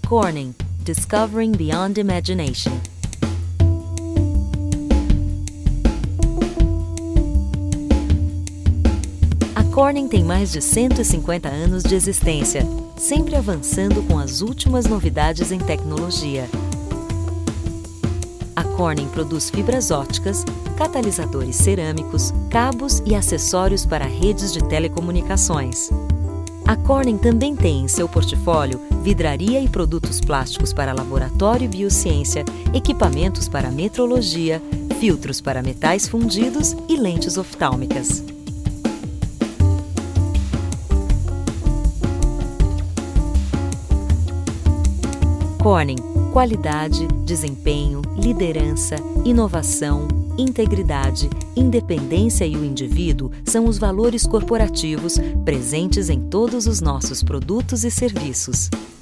Corning, Discovering Beyond Imagination. A Corning tem mais de 150 anos de existência, sempre avançando com as últimas novidades em tecnologia. A Corning produz fibras ópticas, catalisadores cerâmicos, cabos e acessórios para redes de telecomunicações. A Corning também tem em seu portfólio vidraria e produtos plásticos para laboratório e biociência, equipamentos para metrologia, filtros para metais fundidos e lentes oftálmicas. Corning, qualidade, desempenho, liderança, inovação, integridade, independência e o indivíduo são os valores corporativos presentes em todos os nossos produtos e serviços.